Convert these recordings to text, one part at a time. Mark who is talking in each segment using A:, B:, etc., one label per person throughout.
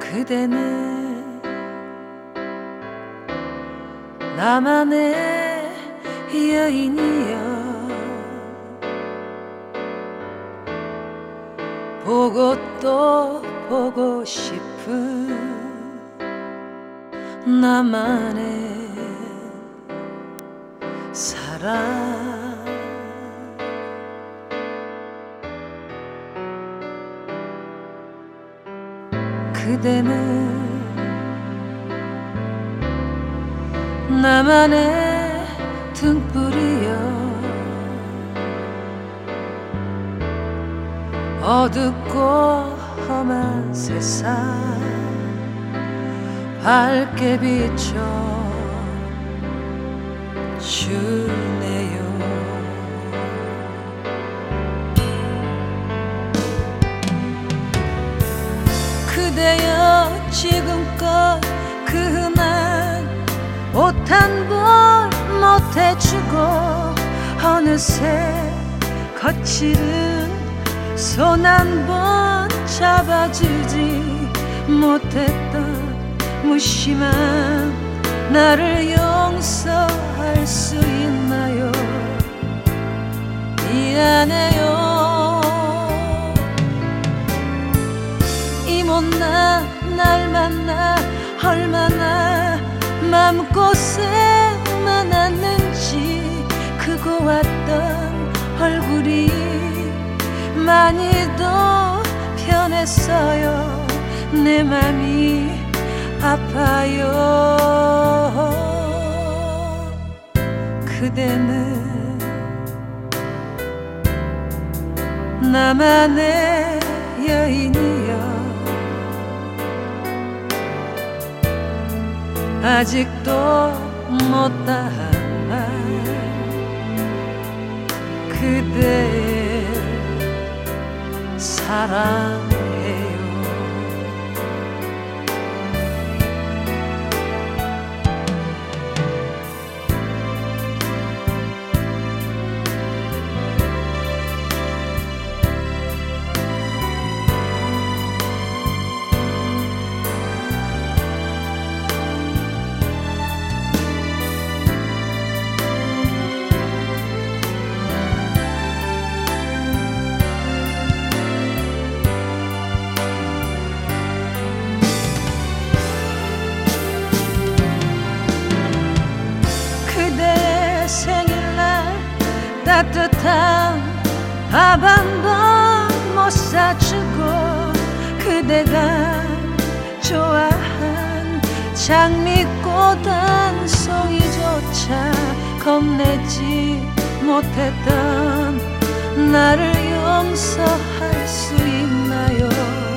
A: 그대는 나만의 여인이여 보고 또 보고 싶은 나만의 사랑 그대는 나만의 등불이여 어둡고 험한 세상 밝게 비춰주네요. 그대여 지금껏 그 흔한 옷 한 벌 못해주고 어느새 거칠은 손 한 번 잡아주지 못했던 무심한 나를 용서할 수 있나요? 미안해요. 이 못난 날 만나 얼마나 마음고생 많았는지 크고 왔던 얼굴이 많이 더 변했어요. 내 맘이 아파요. 그대는 나만의 여인이여 아직도 못다한 말 그대 사랑해요. 생일날 따뜻한 밥 한 번 못 사주고 그대가 좋아한 장미꽃 한 송이조차 겁내지 못했던 나를 용서할 수 있나요?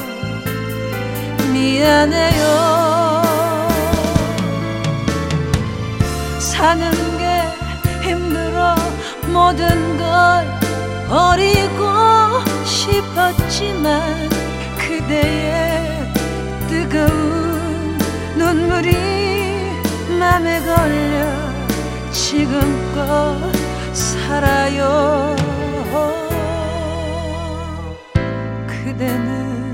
A: 미안해요. 사는 게 힘들어 모든 걸 버리고 싶었지만 그대의 뜨거운 눈물이 맘에 걸려 지금껏 살아요. 그대는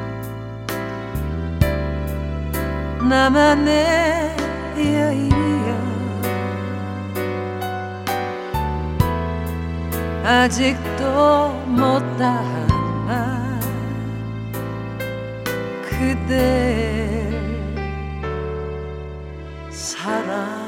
A: 나만의 여인이여 아직도 못다한 말 그대 사랑